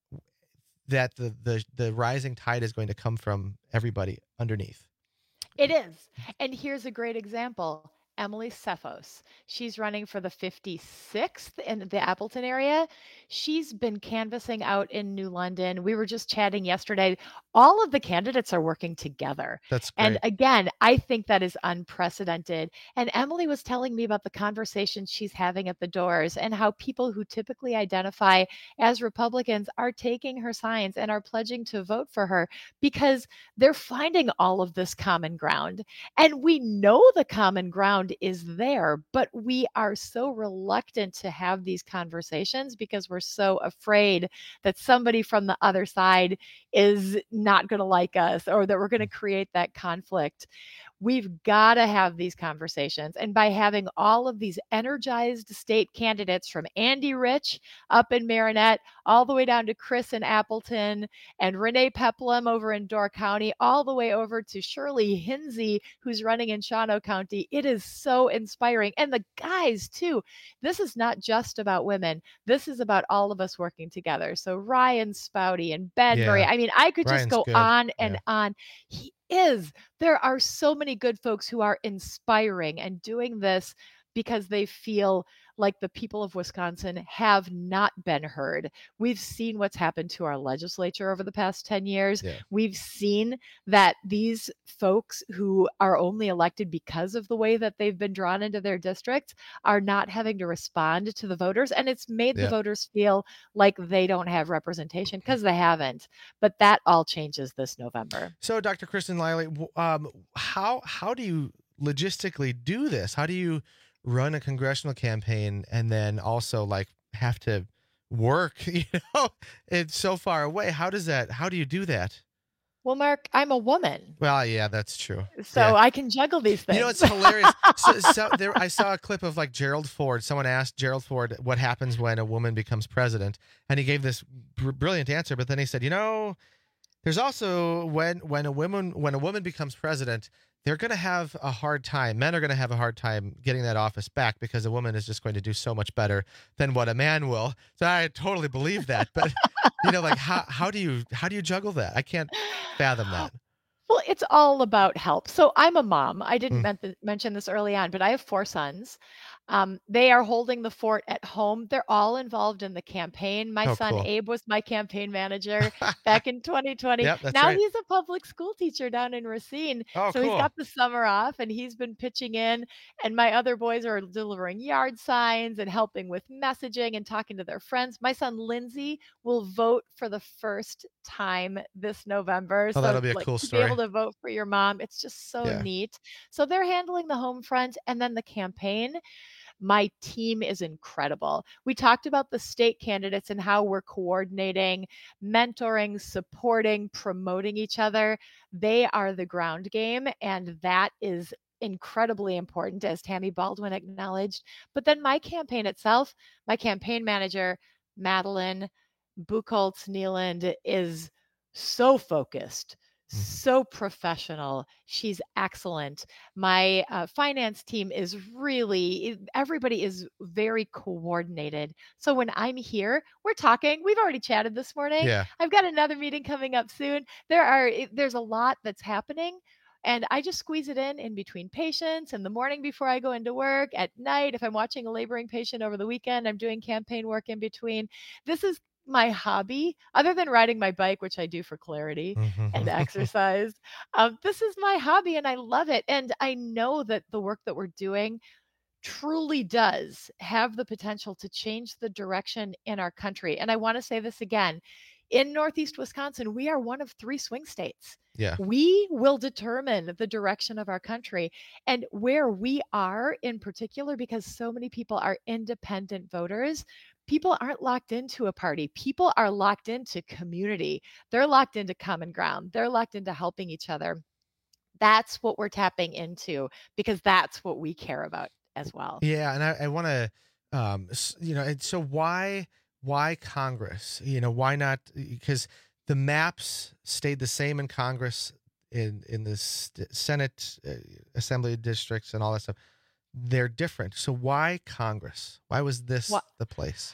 that the the the rising tide is going to come from everybody underneath. It is. And here's a great example. Emily Cephos. She's running for the fifty-sixth in the Appleton area. She's been canvassing out in New London. We were just chatting yesterday. All of the candidates are working together. That's And great. again, I think that is unprecedented. And Emily was telling me about the conversations she's having at the doors and how people who typically identify as Republicans are taking her signs and are pledging to vote for her because they're finding all of this common ground. And we know the common ground is there, but we are so reluctant to have these conversations because we're so afraid that somebody from the other side is not going to like us or that we're going to create that conflict. We've got to have these conversations. And by having all of these energized state candidates from Andy Rich up in Marinette, all the way down to Chris in Appleton and Renee Peplum over in Door County, all the way over to Shirley Hinsey, who's running in Shawano County, it is so inspiring. And the guys, too. This is not just about women. This is about all of us working together. So Ryan Spouty and Ben Yeah. Murray. I mean, I could just Ryan's go good. on and Yeah. on. He is. There are so many good folks who are inspiring and doing this because they feel like the people of Wisconsin have not been heard. We've seen what's happened to our legislature over the past ten years. Yeah. We've seen that these folks who are only elected because of the way that they've been drawn into their districts are not having to respond to the voters. And it's made Yeah. the voters feel like they don't have representation because they haven't. But that all changes this November. So, Doctor Kristen Lyerly, w- um, how how do you logistically do this? How do you run a congressional campaign and then also like have to work? You know, it's so far away. How does that? How do you do that? Well, Mark, I'm a woman, Well, yeah, that's true. so Yeah. I can juggle these things. You know, it's hilarious. so, so there, I saw a clip of like Gerald Ford. Someone asked Gerald Ford what happens when a woman becomes president, and he gave this br- brilliant answer. But then he said, you know, there's also when when a woman when a woman becomes president, they're going to have a hard time. Men are going to have a hard time getting that office back because a woman is just going to do so much better than what a man will. So I totally believe that. But you know, like how how do you how do you juggle that? I can't fathom that. Well, it's all about help. So I'm a mom. I didn't Mm. men- th- mention this early on, but I have four sons. Um, they are holding the fort at home. They're all involved in the campaign. My Oh, son cool. Abe was my campaign manager back in twenty twenty. Yep, that's now right. he's a public school teacher down in Racine. Oh, so he's cool. got the summer off and he's been pitching in. And my other boys are delivering yard signs and helping with messaging and talking to their friends. My son Lindsay will vote for the first time this November. Oh, so that'll be a like, cool to story. be able to vote for your mom, it's just so Yeah. neat. So they're handling the home front and then the campaign. My team is incredible. We talked about the state candidates and how we're coordinating, mentoring, supporting, promoting each other. They are the ground game, and that is incredibly important, as Tammy Baldwin acknowledged. But then my campaign itself, my campaign manager, Madeline Buchholz Neeland, is so focused, so professional. She's excellent. My uh, finance team is really, everybody is very coordinated. So when I'm here, we're talking. We've already chatted this morning. Yeah. I've got another meeting coming up soon. There are, it- there's a lot that's happening. And I just squeeze it in in between patients in the morning before I go into work, at night. If I'm watching a laboring patient over the weekend, I'm doing campaign work in between. This is my hobby, other than riding my bike, which I do for clarity and exercise. Um, this is my hobby and I love it. And I know that the work that we're doing truly does have the potential to change the direction in our country. And I want to say this again. In Northeast Wisconsin, we are one of three swing states. Yeah. We will determine the direction of our country and where we are in particular, because so many people are independent voters. People aren't locked into a party. People are locked into community. They're locked into common ground. They're locked into helping each other. That's what we're tapping into because that's what we care about as well. Yeah, and I, I want to, um, s- you know, and so why, why Congress? You know, why not? Because the maps stayed the same in Congress, in in the st- Senate, uh, Assembly districts, and all that stuff. They're different. So why Congress? Why was this Wha- the place?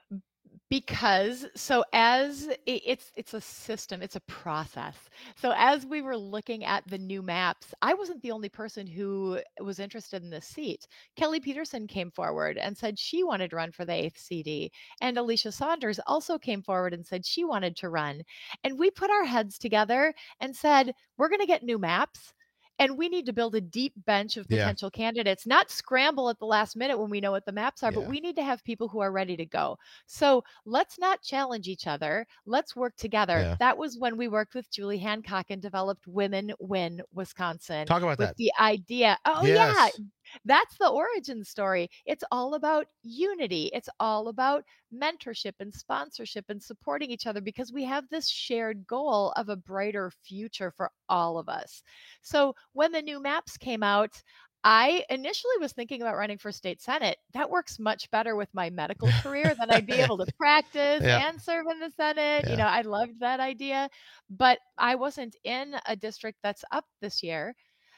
Because so as i- it's it's a system, it's a process. So as we were looking at the new maps, I wasn't the only person who was interested in this seat. Kelly Peterson came forward and said she wanted to run for the eighth C D, and Alicia Saunders also came forward and said she wanted to run. And we put our heads together and said, we're going to get new maps. And we need to build a deep bench of Yeah. potential candidates, not scramble at the last minute when we know what the maps are, but Yeah. we need to have people who are ready to go. So let's not challenge each other. Let's work together. Yeah. That was when we worked with Julie Hancock and developed Women Win Wisconsin. Talk about with that. the idea. Oh, Yes. yeah. That's the origin story. It's all about unity. It's all about mentorship and sponsorship and supporting each other because we have this shared goal of a brighter future for all of us. So when the new maps came out, I initially was thinking about running for state senate. That works much better with my medical career than I'd be able to practice Yeah. and serve in the Senate. You Yeah. know, I loved that idea, but I wasn't in a district that's up this year.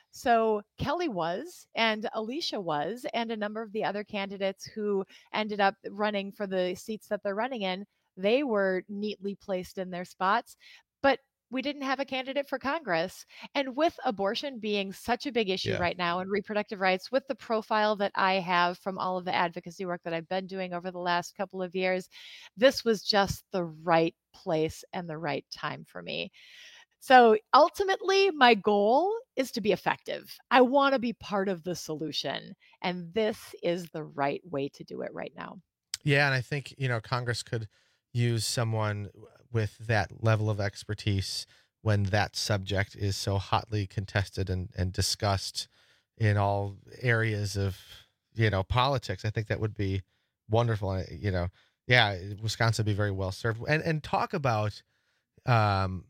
So Kelly was, and Alicia was, and a number of the other candidates who ended up running for the seats that they're running in, they were neatly placed in their spots. But we didn't have a candidate for Congress. And with abortion being such a big issue Yeah. right now and reproductive rights, with the profile that I have from all of the advocacy work that I've been doing over the last couple of years, this was just the right place and the right time for me. So ultimately, my goal is to be effective. I want to be part of the solution. And this is the right way to do it right now. Yeah, and I think, you know, Congress could use someone with that level of expertise when that subject is so hotly contested and, and discussed in all areas of, you know, politics. I think that would be wonderful. And, you know, yeah, Wisconsin would be very well served. And and talk about, um,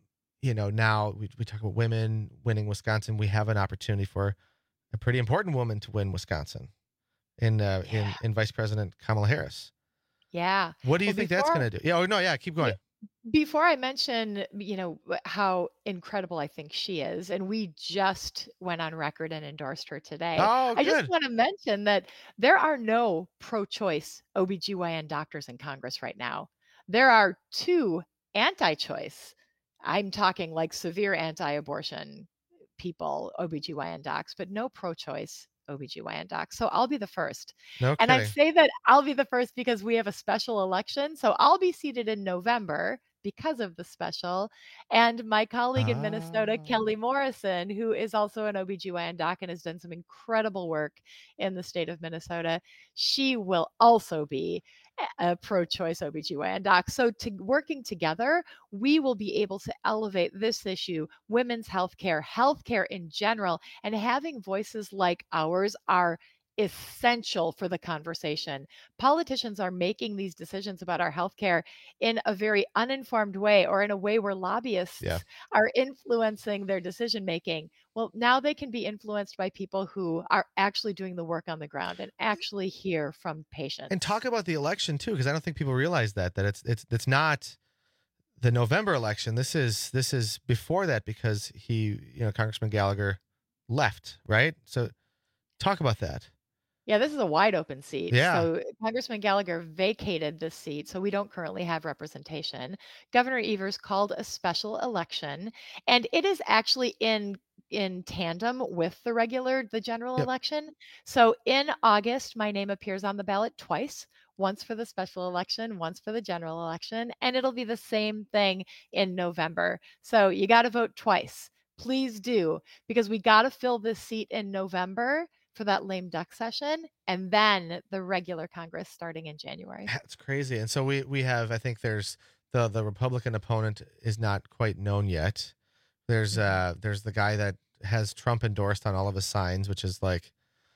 you know, now we, we talk about women winning Wisconsin. We have an opportunity for a pretty important woman to win Wisconsin in uh, Yeah. in, in Vice President Kamala Harris. Yeah. What do you Well, think that's before- going to do? Yeah, oh, no, yeah, keep going. Before I mention, you know, wh- how incredible I think she is, and we just went on record and endorsed her today. Oh, I just good. want to mention that there are no pro-choice O B G Y N doctors in Congress right now. There are two anti-choice. I'm talking like severe anti-abortion people, O B G Y N docs, but no pro-choice O B G Y N docs. So I'll be the first. No And I kidding. say that I'll be the first because we have a special election. So I'll be seated in November because of the special. And my colleague in Minnesota, Kelly Morrison, who is also an O B G Y N doc and has done some incredible work in the state of Minnesota, she will also be a a pro-choice O B G Y N doc. So to working together, we will be able to elevate this issue, women's healthcare, healthcare in general, and having voices like ours are essential for the conversation. Politicians are making these decisions about our healthcare in a very uninformed way, or in a way where lobbyists Yeah. are influencing their decision making. Well, now they can be influenced by people who are actually doing the work on the ground and actually hear from patients. And talk about the election too, because I don't think people realize that that it's it's it's not the November election. This is this is before that, because he, you know, Congressman Gallagher left, right? So talk about that. Yeah, this is a wide open seat. Yeah. So Congressman Gallagher vacated this seat, so we don't currently have representation. Governor Evers called a special election, and it is actually in in tandem with the regular, the general Yep. election. So in August, my name appears on the ballot twice, once for the special election, once for the general election, and it'll be the same thing in November. So you got to vote twice. Please do, because we got to fill this seat in November for that lame duck session, and then the regular Congress starting in January. That's crazy. And so we we have, I think there's the the Republican opponent is not quite known yet. There's uh there's the guy that has Trump endorsed on all of his signs, which is like,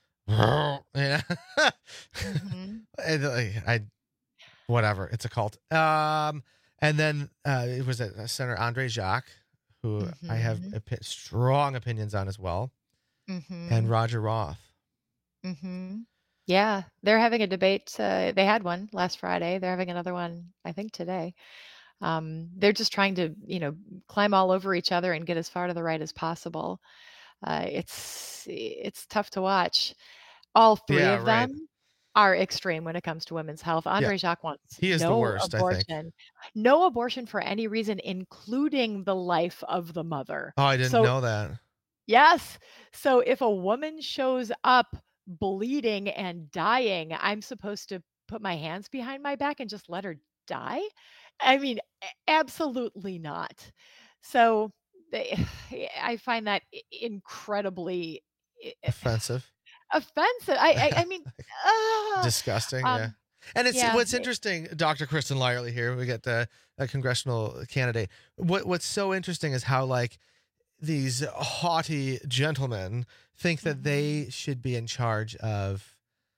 yeah. Mhm. And, like, I whatever, it's a cult. Um, and then uh, it was a Senator Andre Jacques, who I have Mhm. opi- strong opinions on as well, Mhm. and Roger Roth. Mhm. Yeah, they're having a debate. Uh, they had one last Friday. They're having another one, I think, today. Um, they're just trying to, you know, climb all over each other and get as far to the right as possible. Uh, it's it's tough to watch. All three Yeah, of right. them are extreme when it comes to women's health. Andre Jacques wants He is the no worst, I think. abortion, no abortion for any reason, including the life of the mother. Oh, I didn't So know that. yes. So if a woman shows up bleeding and dying, I'm supposed to put my hands behind my back and just let her die? I mean, a- absolutely not. So they, I find that i- incredibly i- Offensive, offensive. I, I, I mean, ah, disgusting. um, yeah. And it's yeah, what's it- interesting, Doctor Kristen Lyerly here. We got the a congressional candidate. What what's so interesting is how like these haughty gentlemen think that they should be in charge of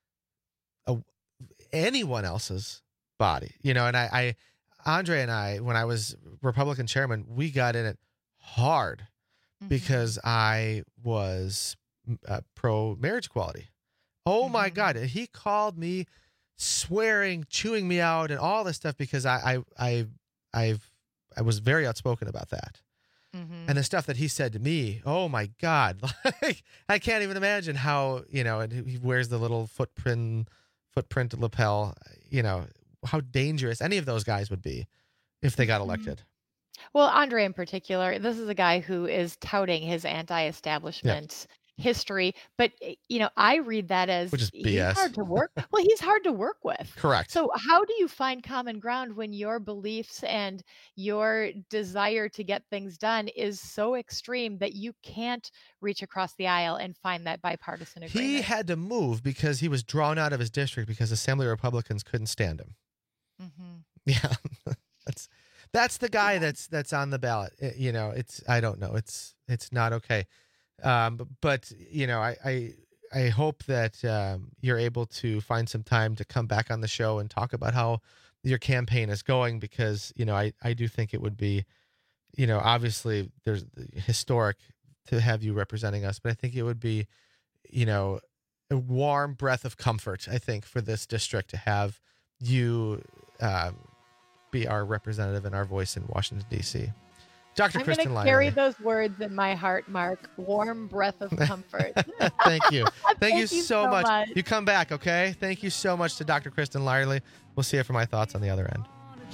a, anyone else's body, you know. And I, I, Andre and I, when I was Republican chairman, we got in it hard because I was uh, pro marriage equality. Oh my God, he called me swearing, chewing me out, and all this stuff because I, I, I, I've, I was very outspoken about that. And the stuff that he said to me, oh my God, like I can't even imagine how, you know, and he wears the little footprint, footprint lapel, you know, how dangerous any of those guys would be if they got elected. Well, Andre in particular, this is a guy who is touting his anti-establishment history, but eh, you know, I read that as Which is he's B S. hard to work. Well, he's hard to work with. Correct. So how do you find common ground when your beliefs and your desire to get things done is so extreme that you can't reach across the aisle and find that bipartisan agreement? He had to move because he was drawn out of his district because Assembly Republicans couldn't stand him. Mhm. Yeah, that's that's the guy that's that's on the ballot. Uh, You know, it's I don't know. It's it's not okay. Um, but, but you know, I I, I hope that um, you're able to find some time to come back on the show and talk about how your campaign is going because you know I I do think it would be you know, obviously there's historic to have you representing us, but I think it would be, you know, a warm breath of comfort, I think, for this district to have you uh, be our representative and our voice in Washington, D C. Doctor I'm Kristen going to Lyerly. carry those words in my heart, Mark. Warm breath of comfort. Thank you. Thank, Thank you, you so, so much. much. You come back, okay? Thank you so much to Doctor Kristen Lyerly. We'll see you for my thoughts on the other end.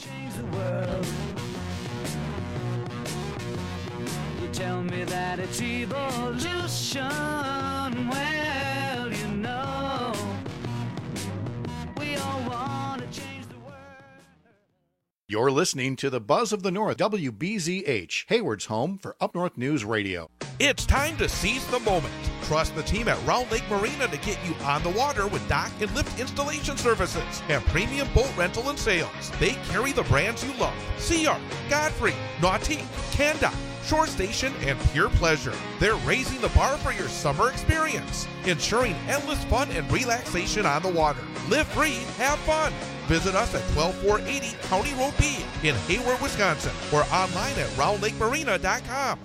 You tell me that it's evolution. Well, you know, we all want to change the world. You're listening to the Buzz of the North, W B Z H, Hayward's home for Up North News Radio. It's time to seize the moment. Trust the team at Round Lake Marina to get you on the water with dock and lift installation services and premium boat rental and sales. They carry the brands you love: Sea Art, Godfrey, Nautique, Canda, Shore Station, and Pure Pleasure. They're raising the bar for your summer experience, ensuring endless fun and relaxation on the water. Live free, have fun. Visit us at twelve four eighty County Road B in Hayward, Wisconsin, or online at round lake marina dot com.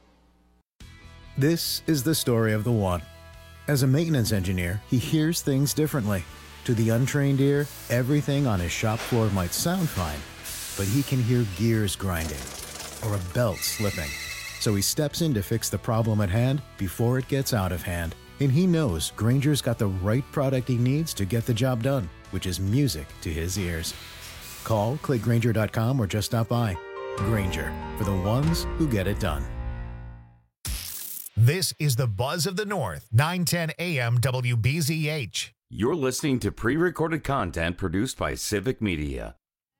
This is the story of the one. As a maintenance engineer, he hears things differently. To the untrained ear, everything on his shop floor might sound fine, but he can hear gears grinding or a belt slipping. So he steps in to fix the problem at hand before it gets out of hand. And he knows Grainger's got the right product he needs to get the job done, which is music to his ears. Call, click Grainger dot com, or just stop by. Grainger, for the ones who get it done. This is the Buzz of the North, nine ten A M W B Z H. You're listening to pre-recorded content produced by Civic Media.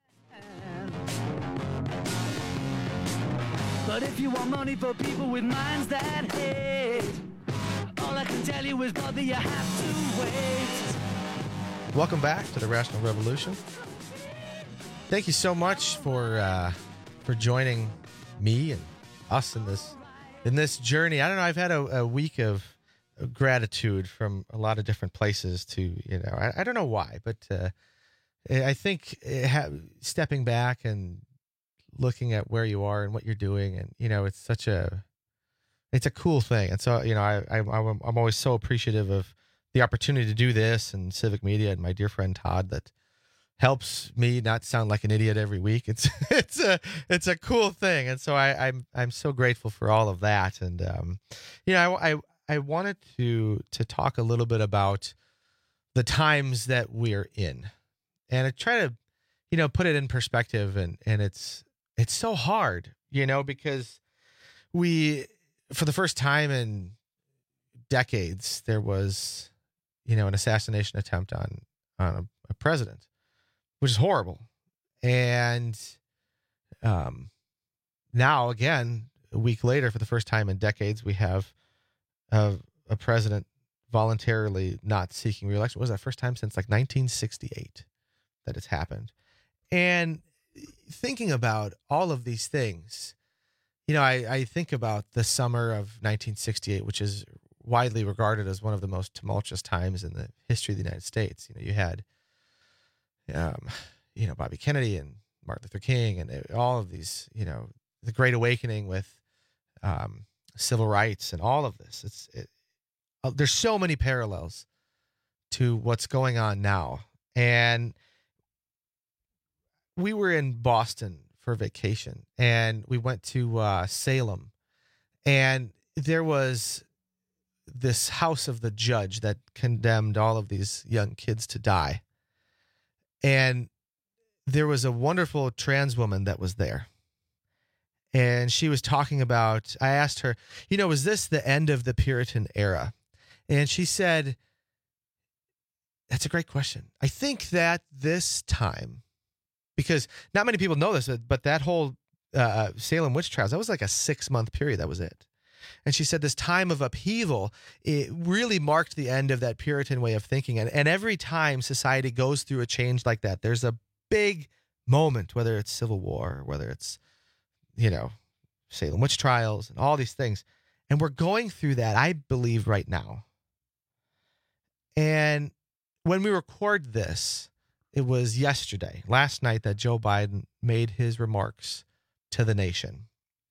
But if you want money for people with minds that hate, all I can tell you is, brother, you have to wait. Welcome back to the Rational Revolution. Thank you so much for uh, for joining me and us in this in this journey. I don't know. I've had a, a week of gratitude from a lot of different places. To you know, I, I don't know why, but uh, I think it ha- stepping back and looking at where you are and what you're doing, and you know, it's such a it's a cool thing. And so, you know, I, I I'm I'm always so appreciative of the opportunity to do this and Civic Media and my dear friend Todd that helps me not sound like an idiot every week. It's it's a it's a cool thing, and so I, I'm I'm so grateful for all of that. And um, you know, I, I I wanted to to talk a little bit about the times that we're in, and I try to, you know, put it in perspective. And and it's it's so hard, you know, because we, for the first time in decades, there was, you know, an assassination attempt on on a, a president, which is horrible. And um, now, again, a week later, for the first time in decades, we have a, a president voluntarily not seeking re-election. What was that first time since like nineteen sixty-eight that it's happened? And thinking about all of these things, you know, I, I think about the summer of nineteen sixty-eight, which is widely regarded as one of the most tumultuous times in the history of the United States. You know, you had, um, you know, Bobby Kennedy and Martin Luther King and all of these, you know, the Great Awakening with um, civil rights and all of this. It's it, uh, there's so many parallels to what's going on now. And we were in Boston for vacation, and we went to uh, Salem, and there was this house of the judge that condemned all of these young kids to die. And there was a wonderful trans woman that was there. And she was talking about, I asked her, you know, was this the end of the Puritan era? And she said, that's a great question. I think that this time, because not many people know this, but that whole uh, Salem witch trials, that was like a six month period. That was it. And she said this time of upheaval, it really marked the end of that Puritan way of thinking. And, and every time society goes through a change like that, there's a big moment, whether it's Civil War, whether it's, you know, Salem witch trials and all these things. And we're going through that, I believe, right now. And when we record this, it was yesterday, last night, that Joe Biden made his remarks to the nation.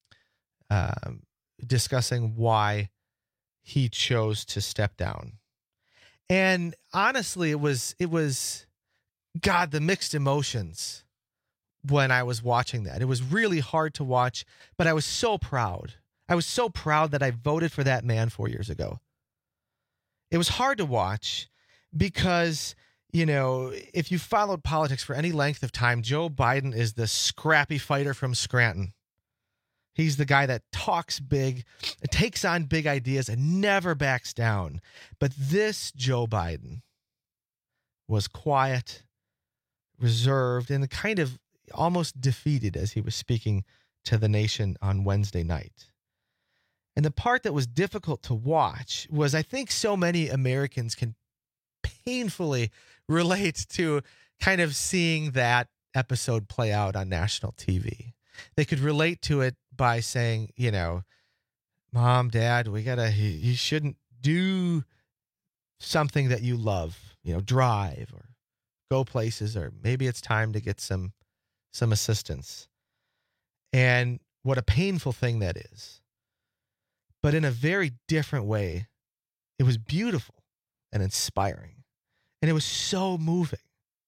um, discussing why he chose to step down. And honestly, it was, it was, God, the mixed emotions when I was watching that. It was really hard to watch, but I was so proud. I was so proud that I voted for that man four years ago. It was hard to watch because, you know, if you followed politics for any length of time, Joe Biden is the scrappy fighter from Scranton. He's the guy that talks big, takes on big ideas, and never backs down. But this Joe Biden was quiet, reserved, and kind of almost defeated as he was speaking to the nation on Wednesday night. And the part that was difficult to watch was, I think so many Americans can painfully relate to kind of seeing that episode play out on national T V. They could relate to it by saying, you know, Mom, Dad, we gotta, you shouldn't do something that you love, you know, drive or go places, or maybe it's time to get some, some assistance. And what a painful thing that is. But in a very different way, it was beautiful and inspiring. And it was so moving.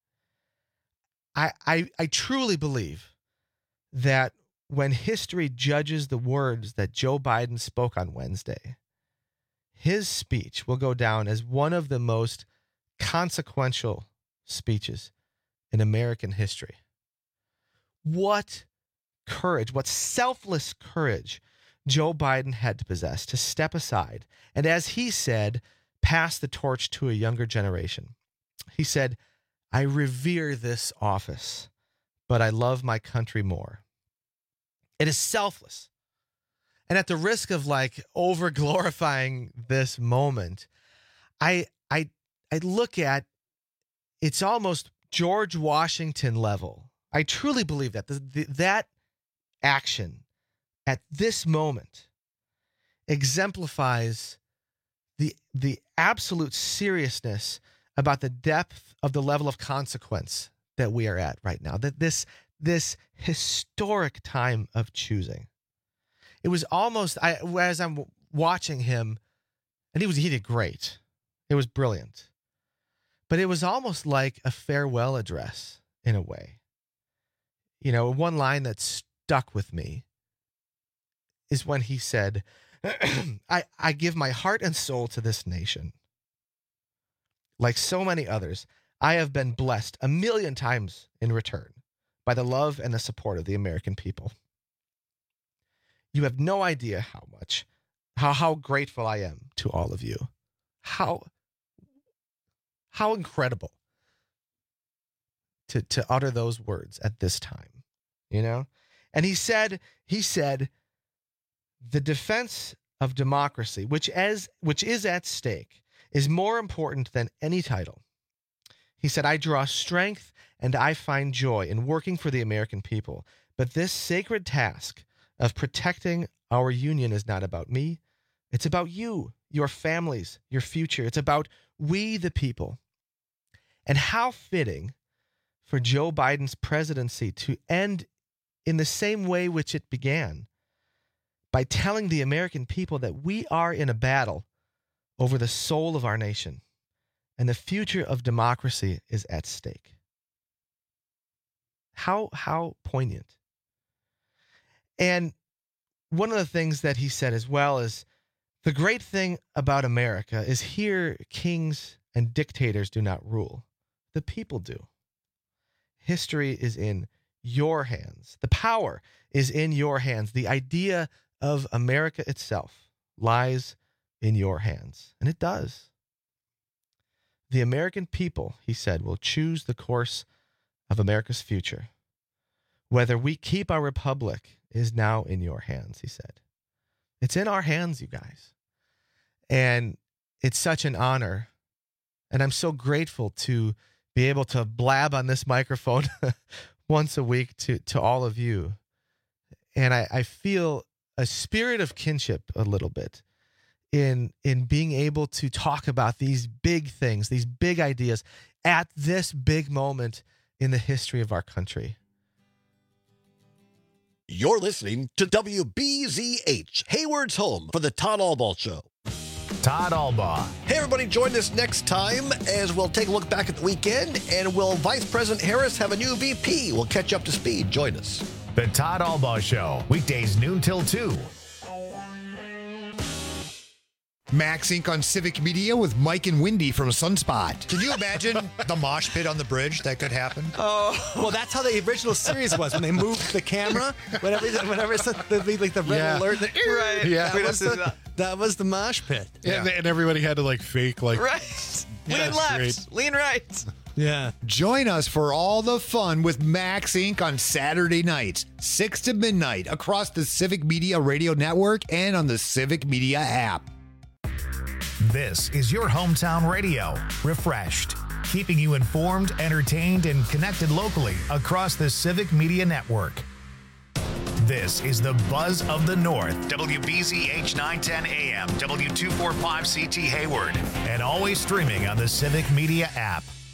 I, I, I truly believe that when history judges the words that Joe Biden spoke on Wednesday, his speech will go down as one of the most consequential speeches in American history. What courage, what selfless courage Joe Biden had to possess to step aside and, as he said, pass the torch to a younger generation. He said, I revere this office, but I love my country more. It is selfless. And at the risk of like over glorifying this moment, I I I look at it's almost George Washington level. I truly believe that the, the, that action at this moment exemplifies the the absolute seriousness about the depth of the level of consequence that we are at right now. That this this historic time of choosing. It was almost, I as I'm watching him, and he was he did great. It was brilliant. But it was almost like a farewell address in a way. You know, one line that stuck with me is when he said, I, I give my heart and soul to this nation. Like so many others, I have been blessed a million times in return by the love and the support of the American people. You have no idea how much, how, how grateful I am to all of you. How, how incredible to, to utter those words at this time, you know? And he said, he said, the defense of democracy, which as which is at stake, is more important than any title. He said, I draw strength and I find joy in working for the American people. But this sacred task of protecting our union is not about me. It's about you, your families, your future. It's about we, the people. And how fitting for Joe Biden's presidency to end in the same way which it began, by telling the American people that we are in a battle over the soul of our nation, and the future of democracy is at stake. How, how poignant. And one of the things that he said as well is, the great thing about America is here kings and dictators do not rule. The people do. History is in your hands. The power is in your hands. The idea of America itself lies in your hands. And it does. The American people, he said, will choose the course of America's future. Whether we keep our republic is now in your hands, he said. It's in our hands, you guys. And it's such an honor. And I'm so grateful to be able to blab on this microphone once a week to, to all of you. And I, I feel a spirit of kinship a little bit in, in being able to talk about these big things, these big ideas at this big moment in the history of our country. You're listening to W B Z H, Hayward's home for the Todd Albaugh Show. Todd Albaugh. Hey, everybody, join us next time as we'll take a look back at the weekend. And will Vice President Harris have a new V P? We'll catch you up to speed. Join us. The Todd Albaugh Show, weekdays noon till two. Max Incorporated on Civic Media with Mike and Wendy from Sunspot. Can you imagine the mosh pit on the bridge that could happen? Oh, well, that's how the original series was when they moved the camera. Whenever, whenever it's the, the, like the red Yeah. alert, the, Right. Yeah. that, was the, that was the mosh pit. Yeah. And, and everybody had to like fake like Right. Yeah, Lean left, great. lean right. Yeah. Join us for all the fun with Max Incorporated on Saturday nights, six to midnight, across the Civic Media Radio Network and on the Civic Media app. This is your hometown radio, refreshed, keeping you informed, entertained, and connected locally across the Civic Media Network. This is the Buzz of the North, W B Z H nine ten A M, W two forty-five C T Hayward, and always streaming on the Civic Media app.